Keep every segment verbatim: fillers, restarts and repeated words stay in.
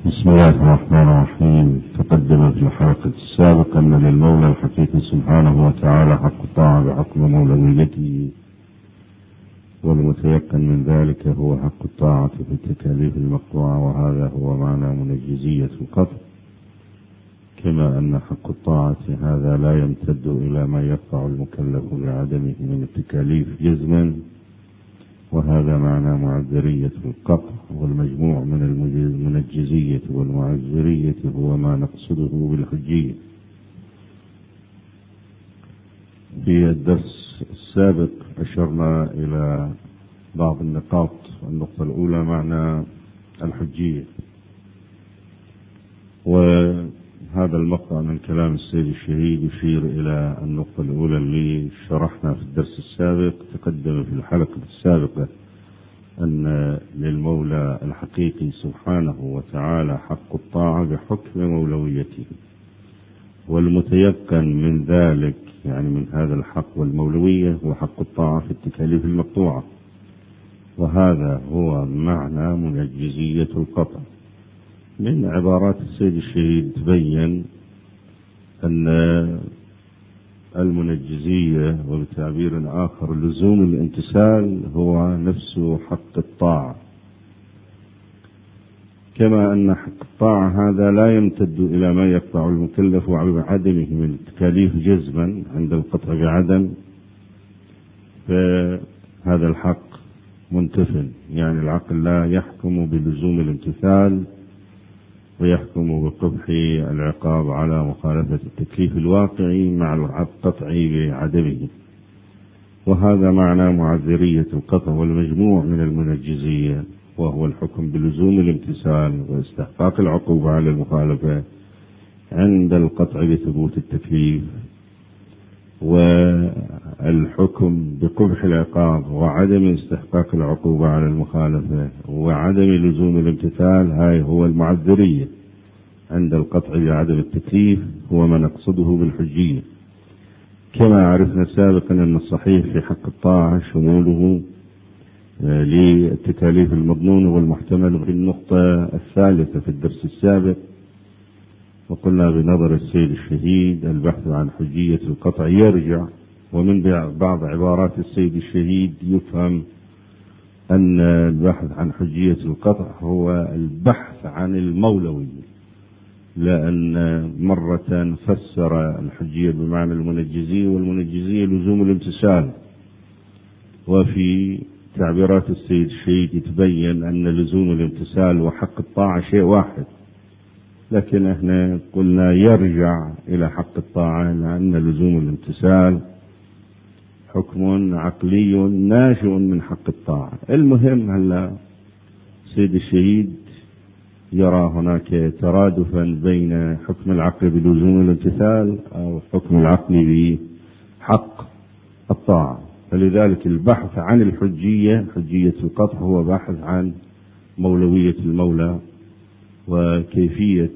بسم الله الرحمن الرحيم. تقدم في الحلقة السابقة أن للمولى الحقيقي سبحانه وتعالى حق الطاعة بحكم مولويته، والمتيقن من ذلك هو حق الطاعة في التكاليف المقطوعة، وهذا هو معنى منجزية القطع. كما أن حق الطاعة هذا لا يمتد إلى ما يقطع المكلف لعدمه من التكاليف جزما، وهذا معنى معذرية القطع. والمجموع من المنجزية والمعذرية هو ما نقصده بالحجية. في الدرس السابق أشرنا إلى بعض النقاط. النقطة الأولى معنى الحجية، وهذا المقطع من كلام السيد الشهيد يشير إلى النقطة الأولى اللي شرحنا في الدرس السابق. تقدم في الحلقة السابقة أن للمولى الحقيقي سبحانه وتعالى حق الطاعة بحكم مولويته، والمتيقن من ذلك يعني من هذا الحق والمولوية هو حق الطاعة في التكاليف المقطوعة، وهذا هو معنى منجزية القطع. من عبارات السيد الشهيد تبين أن المنجزية وبتعبير آخر لزوم الامتثال هو نفسه حق الطاعة، كما أن حق الطاعة هذا لا يمتد إلى ما يقطع المكلف بعدمه من التكاليف جزما عند القطع بعدم، فهذا الحق منتفٍ، يعني العقل لا يحكم بلزوم الامتثال ويحكم بقبح العقاب على مخالفة التكليف الواقعي مع القطع بعدمه، وهذا معنى معذرية القطع. والمجموع من المنجزية وهو الحكم بلزوم الامتثال واستحقاق العقوبة على المخالفة عند القطع بثبوت التكليف، والحكم بقبح العقاب وعدم استحقاق العقوبة على المخالفة وعدم لزوم الامتثال. هاي هو المعذرية عند القطع بعدم التكليف، هو ما نقصده بالحجية. كما عرفنا سابقا أن الصحيح في حق الطاعة شموله للتكاليف المظنونة والمحتمل في النقطة الثالثة في الدرس السابق، وقلنا بنظر السيد الشهيد البحث عن حجية القطع يرجع، ومن بعض عبارات السيد الشهيد يفهم أن البحث عن حجية القطع هو البحث عن المولوية، لأن مرة فسر الحجية بمعنى المنجزية، والمنجزية لزوم الامتثال، وفي تعبيرات السيد الشهيد يتبين أن لزوم الامتثال وحق الطاعة شيء واحد، لكن احنا قلنا يرجع إلى حق الطاعة، لأن لزوم الامتثال حكم عقلي ناشئ من حق الطاعة. المهم هلا سيد الشهيد يرى هناك ترادفا بين حكم العقل بلزوم الامتثال أو حكم العقل بحق الطاعة، فلذلك البحث عن الحجية حجية القطع هو بحث عن مولوية المولى، وكيفية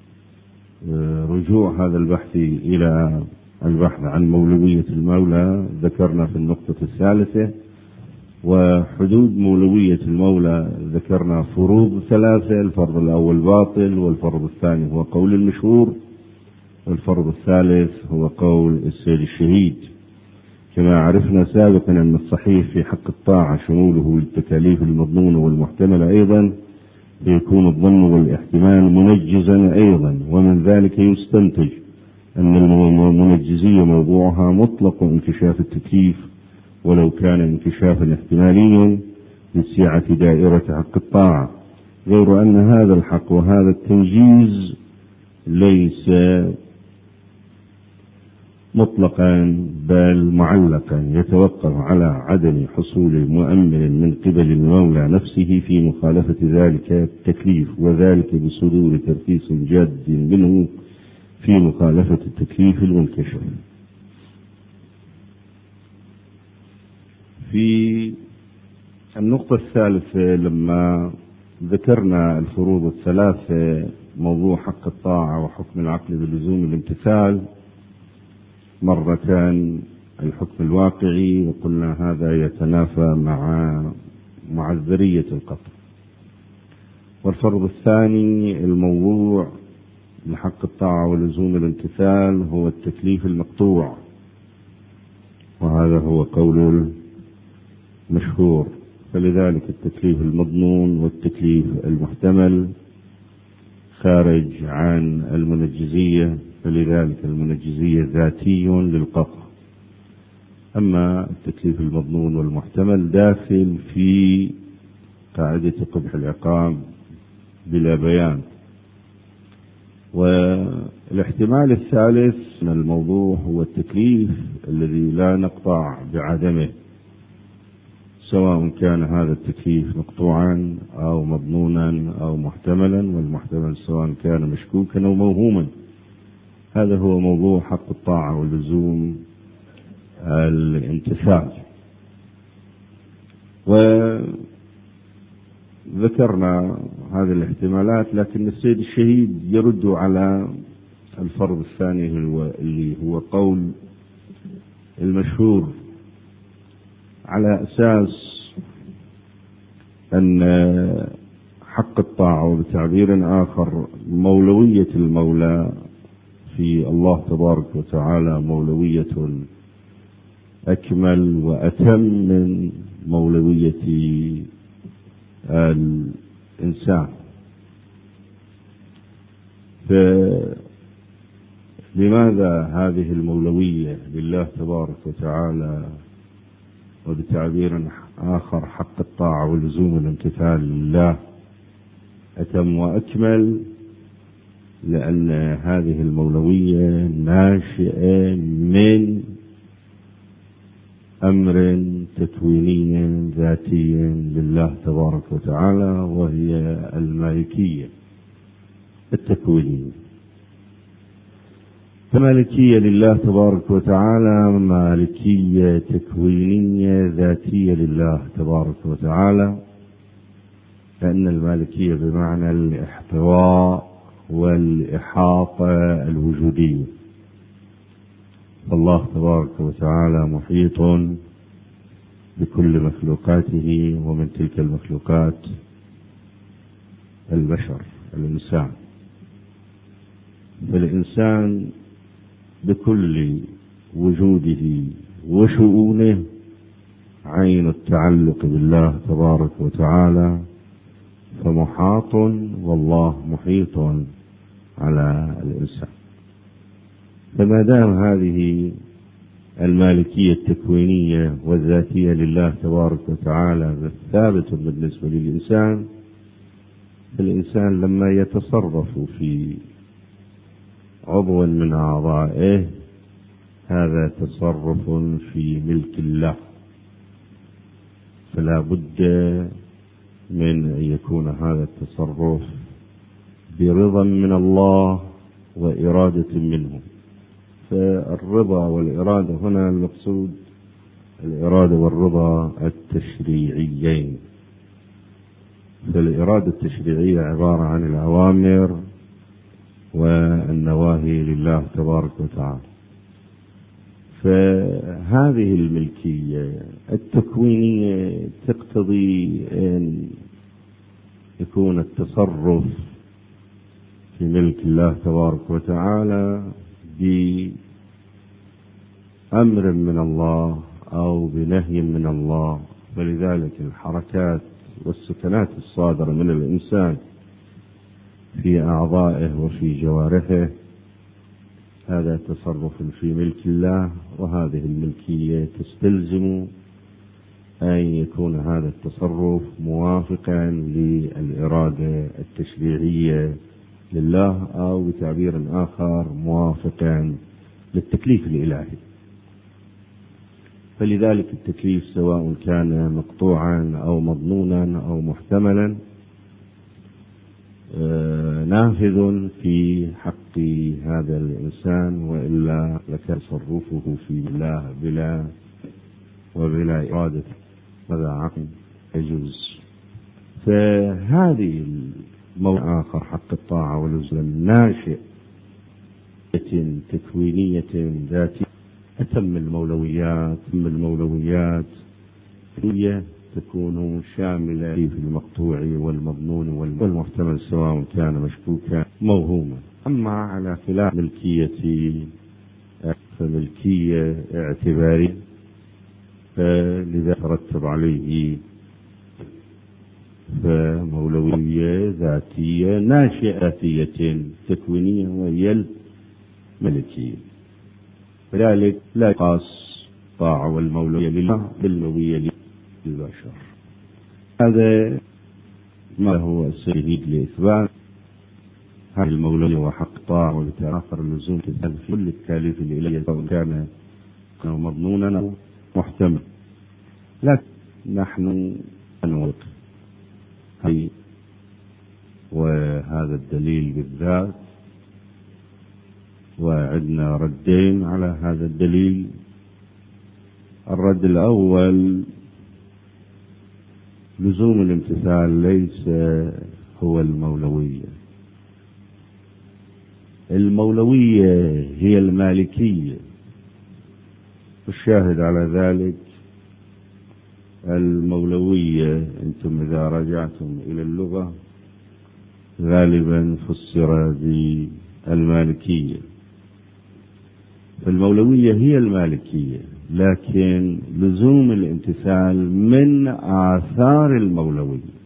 رجوع هذا البحث إلى البحث عن مولوية المولى ذكرنا في النقطة الثالثة. وحدود مولوية المولى ذكرنا فروض ثلاثة: الفرض الأول باطل، والفرض الثاني هو قول المشهور، والفرض الثالث هو قول السيد الشهيد. كما عرفنا سابقا أن الصحيح في حق الطاعة شموله للتكاليف المظنونة والمحتملة أيضا، فيكون الظن والاحتمال منجزا أيضا، ومن ذلك يستنتج أن المنجزية موضوعها مطلق انكشاف التكليف، ولو كان انكشافا احتماليا لسعة دائرة حق الطاعة، غير أن هذا الحق وهذا التنجيز ليس مطلقا بل معلقا، يتوقف على عدم حصول مؤمن من قبل المولى نفسه في مخالفة ذلك التكليف، وذلك بصدور ترخيص جاد منه في مخالفة التكليف المنكشف. في النقطة الثالثة لما ذكرنا الفروض الثلاثة، موضوع حق الطاعة وحكم العقل بلزوم الامتثال، مرة الحكم الواقعي، وقلنا هذا يتنافى مع معذرية القطع، والفرض الثاني الموضوع لحق الطاعة ولزوم الامتثال هو التكليف المقطوع، وهذا هو قول المشهور. فلذلك التكليف المضمون والتكليف المحتمل خارج عن المنجزية، فلذلك المنجزية ذاتي للقطع، أما التكليف المضمون والمحتمل داخل في قاعدة قبح العقاب بلا بيان. والاحتمال الثالث من الموضوع هو التكليف الذي لا نقطع بعدمه، سواء كان هذا التكليف مقطوعا أو مضمونا أو محتملا، والمحتمل سواء كان مشكوكا أو موهوما. هذا هو موضوع حق الطاعة ولزوم الامتثال. وذكرنا هذه الاحتمالات، لكن السيد الشهيد يرد على الفرض الثاني اللي هو قول المشهور على أساس أن حق الطاعة وبتعبير آخر مولوية المولى في الله تبارك وتعالى مولوية أكمل وأتم من مولوية الإنسان. فلماذا هذه المولوية لله تبارك وتعالى وبتعبير آخر حق الطاعة ولزوم الامتثال لله أتم وأكمل؟ لأن هذه المولوية ناشئة من أمر تكويني ذاتي لله تبارك وتعالى، وهي المالكية التكوينية. فمالكية لله تبارك وتعالى مالكية تكوينية ذاتية لله تبارك وتعالى، لأن المالكية بمعنى الاحتواء والإحاطة الوجودية. الله تبارك وتعالى محيط بكل مخلوقاته، ومن تلك المخلوقات البشر الإنسان. فالإنسان بكل وجوده وشؤونه عين التعلق بالله تبارك وتعالى، فمحاط والله محيط على الإنسان. فما دام هذه المالكية التكوينية والذاتية لله تبارك وتعالى ثابت بالنسبة للإنسان، فالإنسان لما يتصرف في عضو من أعضائه هذا تصرف في ملك الله، فلا بد من أن يكون هذا التصرف برضا من الله وإرادة منه. فالرضا والإرادة هنا المقصود الإرادة والرضا التشريعيين. فالإرادة التشريعية عبارة عن الأوامر والنواهي لله تبارك وتعالى. فهذه الملكية التكوينية تقتضي أن يكون التصرف في ملك الله تبارك وتعالى بأمر من الله أو بنهي من الله. فلذلك الحركات والسكنات الصادرة من الإنسان في أعضائه وفي جوارحه هذا تصرف في ملك الله، وهذه الملكية تستلزم أن يكون هذا التصرف موافقا للإرادة التشريعية لله، أو بتعبير آخر موافقا للتكليف الإلهي. فلذلك التكليف سواء كان مقطوعا أو مضمونا أو محتملا نافذ في حق هذا الإنسان، وإلا لكان تصرفه في الله بلا وبلا إرادة هذا عقل يجوز. فهذه الموضوع آخر حق الطاعة واللزوم ناشئ تكوينية ذاتية أتم المولويات. ثم المولويات هي تكون شاملة في المقطوع والمضمون والمحتمل سواء كان مشكوكا موهوما. أما على خلاف ملكية فملكية اعتبارية فلذا ترتب عليه فمولوية ذاتية ناشئة تكوينية وهي الملكية. فذلك لا يقاس طاعة والمولوية لله بالمولوية للبشر. هذا ما هو السبيل لإثبات هذه المولوية وحق طاعة وبتآخر اللزوم في كل التكاليف الإلهية سواء كان مضمونا أو محتمل. لكن نحن نوقف وهذا الدليل بالذات، وعندنا ردين على هذا الدليل. الرد الأول: لزوم الامتثال ليس هو المولوية. المولوية هي المالكية، والشاهد على ذلك المولوية أنتم إذا رجعتم إلى اللغة غالبا فسر بالمالكية. فالمولوية هي المالكية، لكن لزوم الامتثال من آثار المولوية.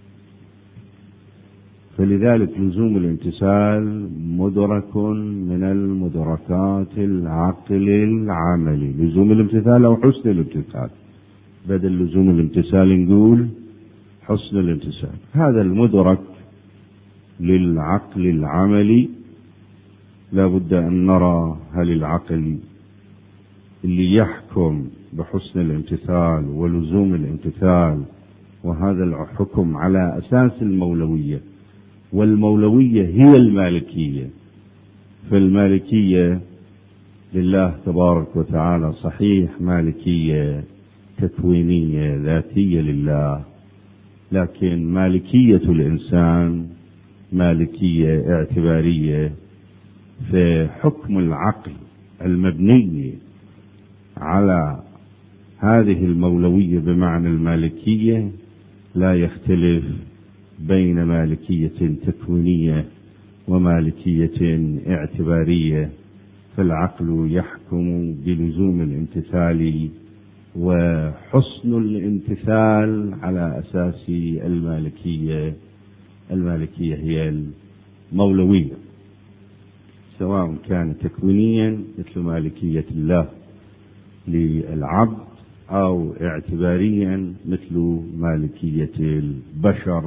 فلذلك لزوم الامتثال مدرك من المدركات العقل العملي. لزوم الامتثال أو حسن الامتثال، بدل لزوم الامتثال نقول حسن الامتثال. هذا المدرك للعقل العملي لا بد أن نرى هل العقل اللي يحكم بحسن الامتثال ولزوم الامتثال وهذا الحكم على أساس المولوية، والمولوية هي المالكية. فالمالكية لله تبارك وتعالى صحيح مالكية تكوينية ذاتية لله، لكن مالكية الإنسان مالكية اعتبارية. فحكم العقل المبني على هذه المولوية بمعنى المالكية لا يختلف بين مالكية تكوينية ومالكية اعتبارية. فالعقل يحكم بلزوم الامتثال وحسن الامتثال على أساس المالكية. المالكية هي المولوية، سواء كان تكوينيا مثل مالكية الله للعبد أو اعتباريا مثل مالكية البشر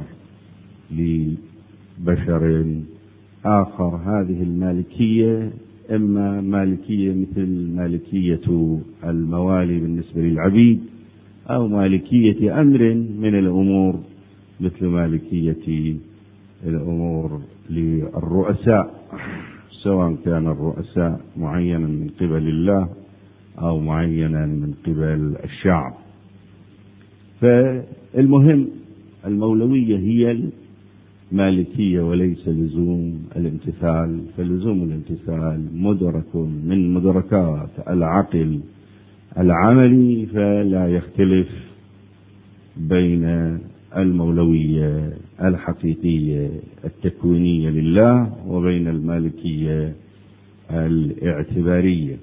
لبشر آخر. هذه المالكية إما مالكية مثل مالكية الموالي بالنسبة للعبيد، أو مالكية أمر من الأمور مثل مالكية الأمور للرؤساء، سواء كان الرؤساء معينا من قبل الله أو معينا من قبل الشعب. فالمهم المولوية هي المالكية وليس لزوم الامتثال. فلزوم الامتثال مدرك من مدركات العقل العملي، فلا يختلف بين المولوية الحقيقية التكوينية لله وبين المالكية الاعتبارية.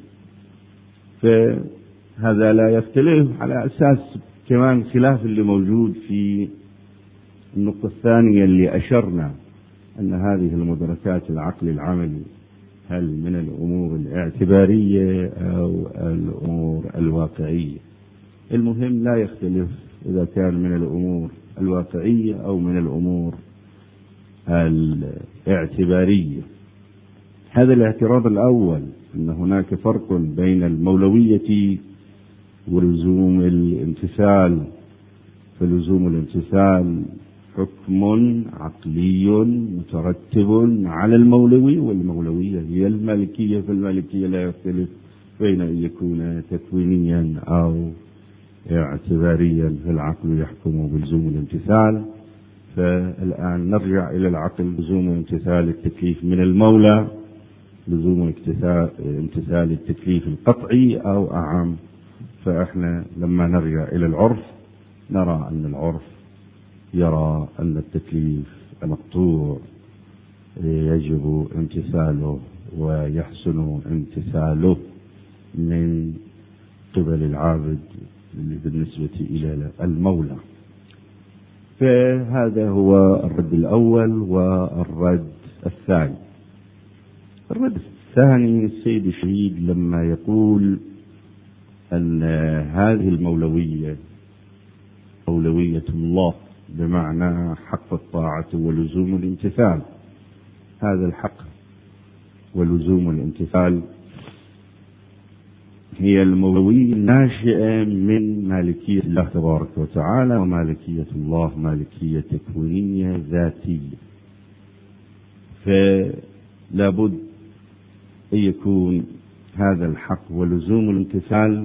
فهذا لا يختلف على أساس كمان خلاف اللي موجود في النقطة الثانية اللي أشرنا أن هذه المدركات العقل العملي هل من الأمور الاعتبارية أو الأمور الواقعية. المهم لا يختلف إذا كان من الأمور الواقعية أو من الأمور الاعتبارية. هذا الاعتراض الأول، أن هناك فرق بين المولوية ولزوم الامتثال. فلزوم الامتثال حكم عقلي مترتب على المولوية، والمولوية هي المالكية. فالمالكية لا يختلف بين أن يكون تكوينيا أو اعتباريا. فالعقل يحكم بلزوم الامتثال. فالآن نرجع إلى العقل. لزوم امتثال التكليف من المولى، لزوم امتثال التكليف القطعي أو أعم. فإحنا لما نرجع إلى العرف نرى أن العرف يرى أن التكليف مقطوع يجب امتثاله ويحسن امتثاله من قبل العابد بالنسبة إلى المولى. فهذا هو الرد الأول. والرد الثاني، الرد الثاني السيد الشهيد لما يقول أن هذه المولوية مولوية الله بمعنى حق الطاعة ولزوم الامتثال، هذا الحق ولزوم الامتثال هي المولوية الناشئة من مالكية الله تبارك وتعالى، ومالكية الله مالكية تكوينية ذاتية. فلا بد أن يكون هذا الحق ولزوم الامتثال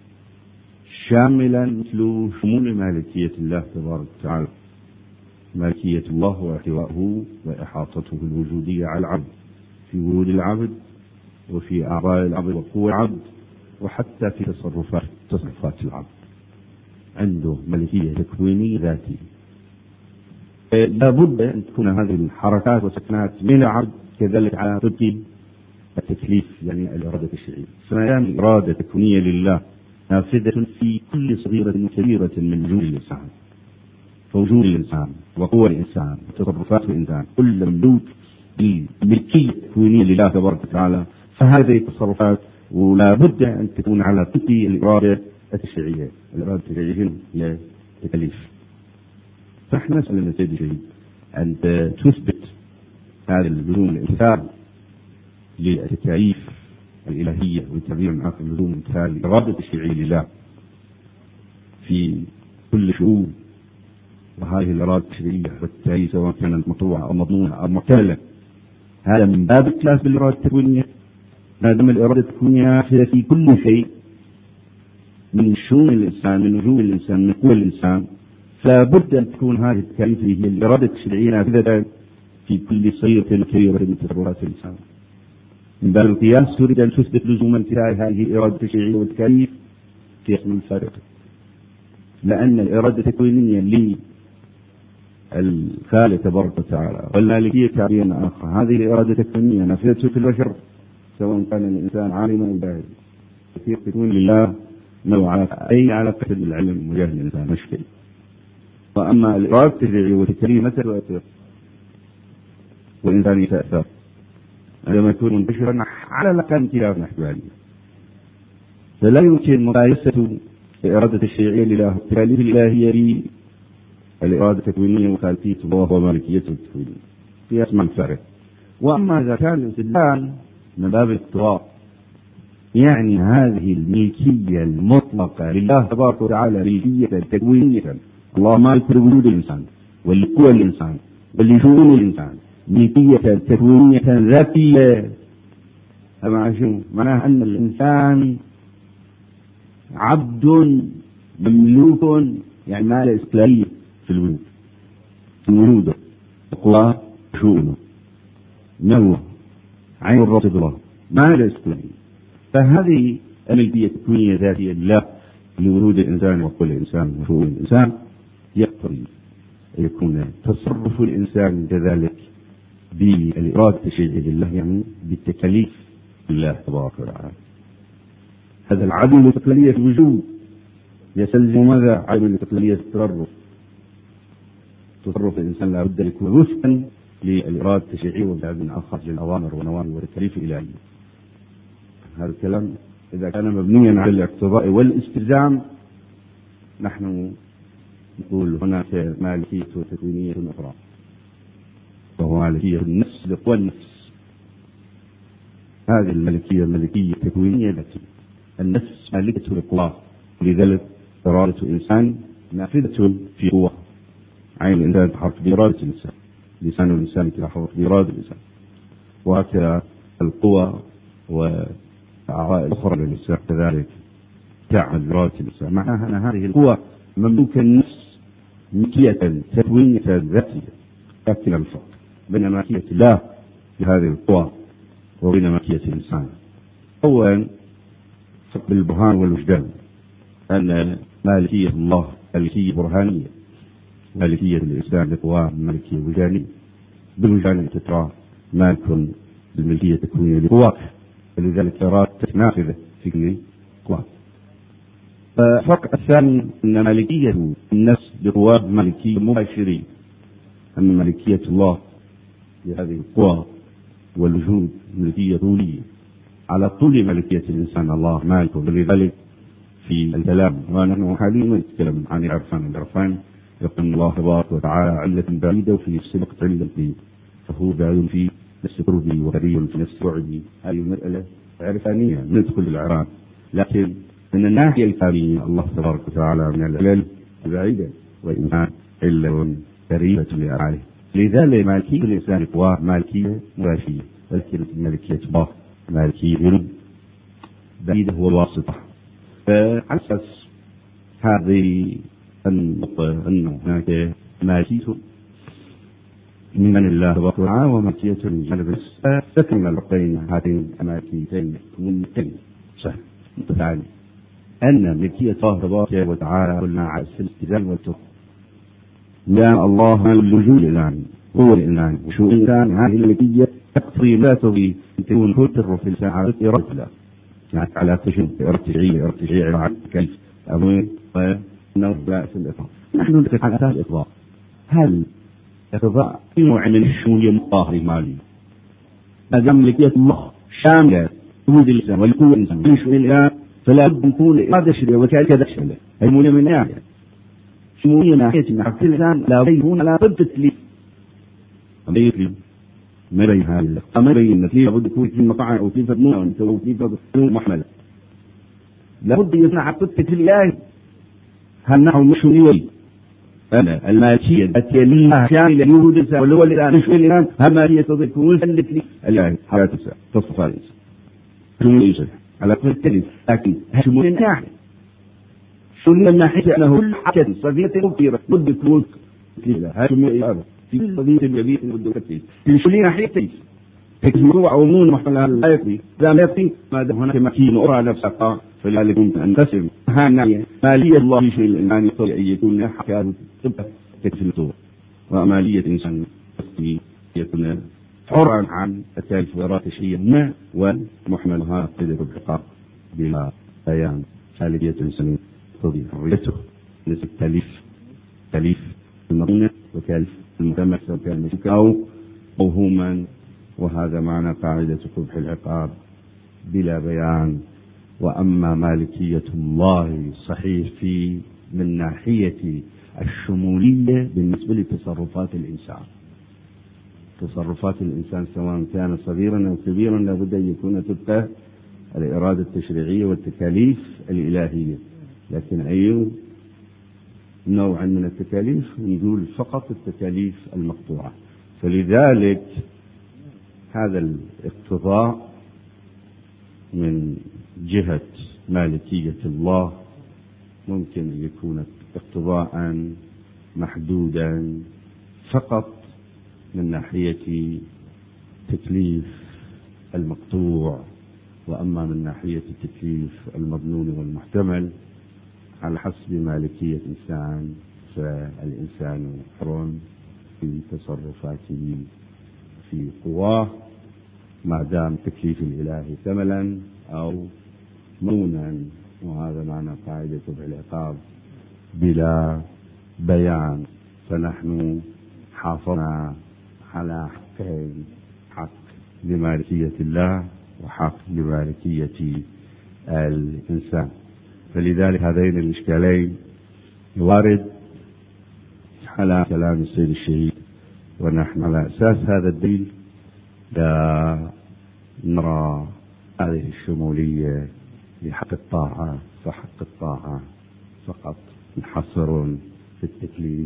شاملا مثل شمول مالكية الله تبارك وتعالى. مالكية الله واحتواءه وإحاطته الوجودية على العبد في وجود العبد وفي أعضاء العبد وقوة العبد وحتى في تصرفات تصرفات العبد، عنده ملكية تكوينية ذاتية. لا بد أن تكون هذه الحركات وسكنات من العبد كذلك على طبق التكليف، يعني الإرادة الشرعية. فما دام الإرادة تكوينية لله نافذة في كل صغيرة وكبيرة من وجود الإنسان، فوجود الإنسان وقوة الإنسان وتصرفات الإنسان كل مملوك بالملكية التكوينية لله تبارك وتعالى، فهذه التصرفات ولا بد أن تكون على طبق الإرادة التشريعية. الإرادة التشريعية هي تكليف. فنحن نسأل من السيد الشهيد أن تثبت هذا اللزوم الامتثال للتكاليف الإلهية والتعبير معك اللزوم الامتثال الإرادة التشريعية لله في كل شؤون. وهذه الإرادة التشريعية والتعبير سواء كانت مطروحة أو مضمونة أو معتلة، هذا من باب الخلاف بالإرادة التكوينية. ما دام الإرادة التكوينية نافذة في كل شيء من شؤون الإنسان، من وجود الإنسان، من قوى الإنسان، فبد أن تكون هذه التكاليف هي الإرادة التشريعية نافذة في كل صغيرة وكبيرة من تصرفات الإنسان. من باب القياس تريد أن تثبت لزوم انتهاء هذه الإرادة التشريعية والتكاليف في اسم الفارق، لأن الإرادة التكوينية للخالق تبارك وتعالى والمالكية تعبيرا آخر، هذه الإرادة التكوينية نافذة في البشر سواء كان الإنسان عالما أو جاهلا. كثير تكون لله نوع أي علاقة بالعلم وجاه الإنسان مشكل. وأما الإرادة التشريعية والتكليف متى تؤثر والإنسان يتأثر عندما يكون منتشرا على الأقل انتلاف نحو عليه. فلا يمكن مقايسة الإرادة التشريعية لله والتكاليف الإلهية بالإرادة التكوينية وخالقية الله ومالكيته التكوينية في أسماء الفارق. وأما إذا كان الاستدلال من باب الاقتراء، يعني هذه الملكية المطلقة لله تبارك وتعالى ملكية تكوينية، الله مالك لوجود الإنسان ولقوى الإنسان ولشؤون الإنسان، ملكية تكوينية ذاتية. أما شو معناه؟ أن الإنسان عبد مملوك، يعني ما له استقلالية في الوجود، في وجوده قوى شؤونه نوع عين الرب الله ما له استقلالية. فهذه الملكية التكوينية ذاتية لله لوجود الإنسان وقوى الإنسان وشؤون الإنسان يقتضي أن يكون تصرف الإنسان كذلك بالإرادة التشريعية لله، يعني بالتكاليف لله تبارك وتعالى. هذا العدم الاستقلالية في الوجود يستلزم ماذا؟ عدم الاستقلالية في التصرف. تصرف الإنسان لا بد أن يكون وفقا للإرادة التشريعية وبعد آخر للأوامر والنواهي والتكاليف الإلهية. هذا الكلام إذا كان مبنيا على الاقتضاء والاستلزام نحن نقول هناك مالكية وتكوينية أخرى، وهو مالكية النفس لقوى النفس. هذه الملكية ملكية تكوينية ذاتية، النفس مالكة لقواه، لذلك إرادة الإنسان نافذة في قوة. عين الإنسان تحرك بإرادة الإنسان، لسان الإنسان يتحرك بإرادة الإنسان، وهكذا القوى والأعضاء الأخرى للإنسان كذلك تعمل بإرادة الإنسان. معناها أن هذه القوى مملوكة النفس ملكية تكوينية ذاتية. لكن الفرق بين ملكية الله لهذه القوى وبين ملكية الإنسان، أولا فرق بالبرهان والوجدان، أن مالكية الله مالكية برهانية، مالكية الإسلام لقواه، مالكية وجدانية. بالوجدان تترى مالك الملكية تكوينية لقواك، فلذلك إرادتك نافذة في قواك. الفرق الثاني أن مالكية النفس بقواه مالكية مباشرة، أما مالكية الله لهذه القوى والوجود ملكية طولية على طول ملكية الإنسان. الله مالك، ولذلك في الكلام ونحن حاليا نتكلم عن العرفان. العرفان يقول الله تبارك وتعالى علة بعيدة وفي نفس الوقت علة بعيدة، فهو بعيد في نفس قربي وقريب في نفس بعدي. هذه مسألة عرفانية ندخل الإعراب، لكن من الناحية الكاملة الله تبارك وتعالى من العلل بعيدة، وإنسان علة قريبة لأفعاله. لذلك مالكية الإنسان قواه مالكية مباشرة، ولكن مالكية الله مالكية بعيدة والواسطة. فعلى أساس هذه النقطة أنه هناك مالكية من الله تبارك وتعالى ومالكية من جانب الإنسان، تكمل بين هاتين المالكيتين ممكن صح متعالي أن ملكية الله تبارك وتعالى قلنا على الالتزام والتوقف. لا الله الوجود الآن هو الإنسان، وشو الإنسان هذه الملكية تقضي لا تبي تكون كتر في الساعة إرادة الله، يعني على تشن ارتجاعية ارتجاعية عن كيف أمين ونرجع في الإطلاق. نحن نتكلم عن أساس الإطلاق. هل إطلاق نوع من الشمولية المطاهرة المالية؟ هذا ملكية الله شاملة وجود الإنسان والقوة الإنسان وشو الإنسان، فلا بد أن تكون إرادة شرعية وكذا شملة. المولى من ناحية شمولية ناحية أن حق الإنسان لا يكون لا بد تكليف ما يكلم ما بين هذه ما بين كيف بده يكون في مقاعد أو كيف نوع أو كيف تكون محملة، لابد يصنع قطة الله. هل نحن مش نيوي أنا المالكية التي كاملة يوجد الإنسان والأول الآن مش الآن هم هي تكون فلت لي الله حياة الإنسان تصف هذا الإنسان شنو يصير على كل تلف، لكن شو من ناحية شو من ناحية أنه كل حاجة صغيرة كبيرة بده تكون كذا هذا من في قضية اليبيت بده كتير شو لي ناحية تيجي الموضوع عموما محتمل لا يكفي لا يكفي ما دام هناك مكين أرى نفسك، فلذلك يمكن أن تسلم هذه مالية الله شيء الإنسان يستطيع أن يكون حكاية تبقى تكفي ومالية إنسان يكون حرا عن التالف وراء شيء ما ومحملها قدر العقاب بلا بيان مالية إنسان تضيع حريته نسبة تاليف تاليف المضمونة وكالف المتمس وكان أو موهوما، وهذا معنى قاعدة قبح العقاب بلا بيان. وأما مالكية الله صحيح في من ناحية الشمولية بالنسبة لتصرفات الإنسان، تصرفات الإنسان سواء كان صغيرا أو كبيرا لابد أن يكون تبقى الإرادة التشريعية والتكاليف الإلهية. لكن أي نوع من التكاليف نقول فقط التكاليف المقطوعة. فلذلك هذا الاقتضاء من جهة مالكية الله ممكن أن يكون اقتضاء محدودا فقط من ناحية تكليف المقطوع، وأما من ناحية التكليف المظنون والمحتمل على حسب مالكية الإنسان فالإنسان حر في تصرفاته في قواه ما دام تكليف الإله ثملا أو مونا. وهذا معنى قاعدة العقاب بلا بيان. فنحن حافظنا على حقين، حق لمالكية الله وحق لمالكية الإنسان. فلذلك هذين الإشكالين وارد على كلام السيد الشهيد، ونحن على أساس هذا الدليل لا نرى هذه الشمولية لحق الطاعة، فحق الطاعة فقط منحصر في التكليف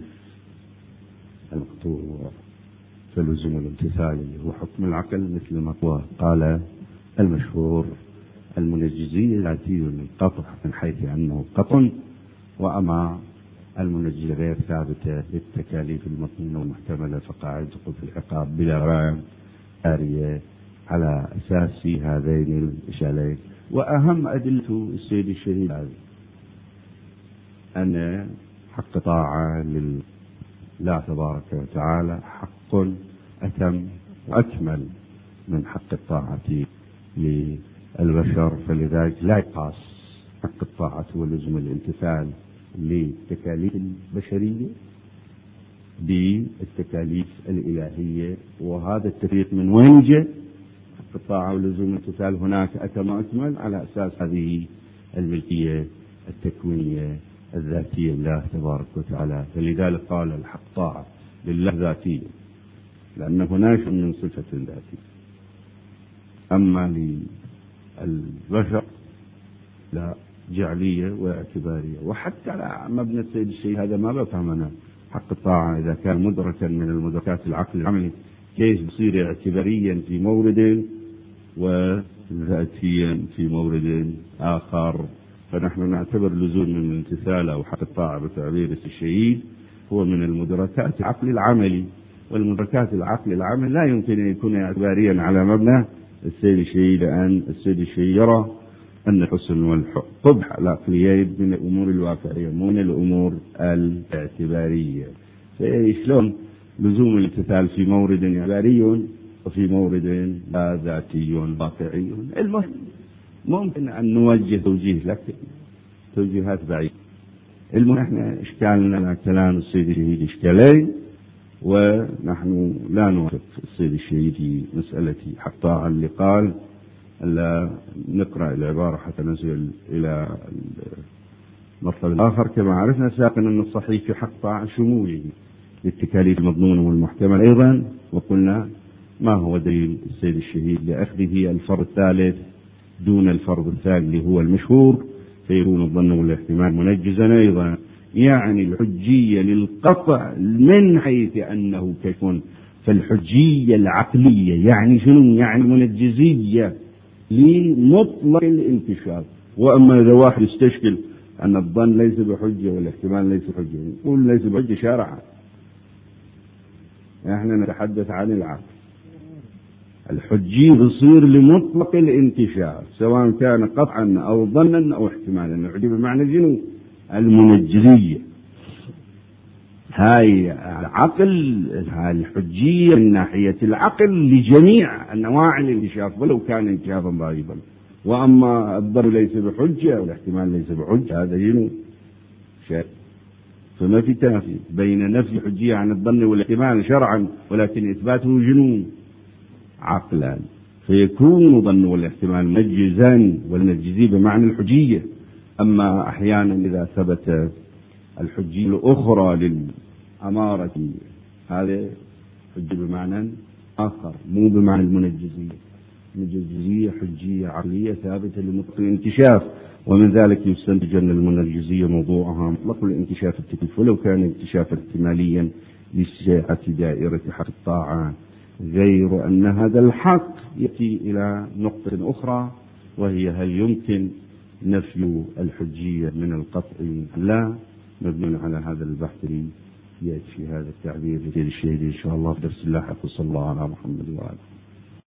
المقطوع، فلزم الامتثال اللي هو حكم العقل مثل ما قال المشهور المنجزية العتيد للقطع من حيث أنه قطع، وأما المنجزية غير ثابتة للتكاليف المطمئنة والمحتملة فقاعدة في العقاب بلا رأي آرية على أساس هذين الإشكالين. وأهم أدلة السيد الشهيد هذه أن حق طاعة لله تبارك وتعالى حق أتم وأكمل من حق الطاعة للبشر، فلذلك لا يقاس حق الطاعة ولزم الامتثال للتكاليف البشرية بالتكاليف الإلهية. وهذا التفريق من وين جاء؟ حق الطاعة ولزوم الامتثال هناك أتم وأكمل على أساس هذه الملكية التكوينية الذاتية لله تبارك وتعالى، فلذلك قال الحق طاعة لله ذاتية لأن هناك من صفة ذاتية. أما للبشر لا، جعلية واعتبارية. وحتى على مبنى السيد الشيء هذا ما بفهم أنا حق الطاعة إذا كان مدركا من المدركات العقل العملي كيف بصير اعتباريا في مورد وذاتيا في مورد آخر؟ فنحن نعتبر لزوم من الامتثال أو حق الطاعة بتعبير الشهيد هو من المدركات العقل العملي، والمدركات العقل العملي لا يمكن أن يكون اعتباريا على مبنى السيد الشهيد، لأن السيد الشهيد يرى أن الحسن والقبح العقليين من الأمور الواقعية من الأمور الاعتبارية. فشلون لزوم الامتثال في مورد اعتباري وفي مورد لا ذاتي واقعي؟ المهم ممكن أن نوجه توجيه، لكن توجيهات بعيدة. المهم احنا اشكالنا كلام السيد الشهيد اشكالين، ونحن لا نوافق السيد الشهيد في مسألة حق طاعة اللي قال لا نقرأ العبارة حتى ننزل إلى المطلب الآخر. كما عرفنا سابقا أن الصحيح في حق طاعة شموله للتكاليف المضمونة والمحتمل أيضا، وقلنا ما هو دليل السيد الشهيد لأخذه الفرض الثالث دون الفرض الثاني اللي هو المشهور، فيكون الظن والاحتمال منجزا أيضا. يعني الحجية للقطع من حيث أنه كيكون، فالحجية العقلية يعني شنو؟ يعني منجزية لمطلق الانكشاف. وأما إذا واحد يستشكل أن الظن ليس بحجة والاحتمال ليس بحجة، يقول ليس بحجة شرعا. احنا نتحدث عن العقل. الحجية بصير لمطلق الانكشاف سواء كان قطعا أو ظنا أو احتمالا، الحجية بمعنى جنو المنجزية. هاي العقل، هاي الحجية من ناحية العقل لجميع أنواع الانكشاف ولو كان انكشافا ضعيفا. وأما الظن ليس بحجة والاحتمال ليس بحجة، هذا جنو شيء. فما في تنافي بين نفي الحجية عن الظن والاحتمال شرعا، ولكن إثباته جنو عقلا، فيكون ظن والاحتمال منجزا والمنجزي بمعنى الحجية. أما أحيانا إذا ثبت الحجية الأخرى للأمارة هذا حجة بمعنى آخر مو بمعنى المنجزية. المنجزية حجية عقلية ثابتة لمطلق الانكشاف، ومن ذلك يستنتج أن المنجزية موضوعها مطلق الانكشاف التكليف ولو كان انكشافا احتماليا لسعة دائرة حق الطاعة، غير أن هذا الحق يأتي إلى نقطة أخرى وهي هل يمكن نفي الحجية من القطع؟ لا، مبني على هذا البحث يأتي في هذا التعبير للشهيد إن شاء الله في درس اللاحق. صلى الله على محمد وآله.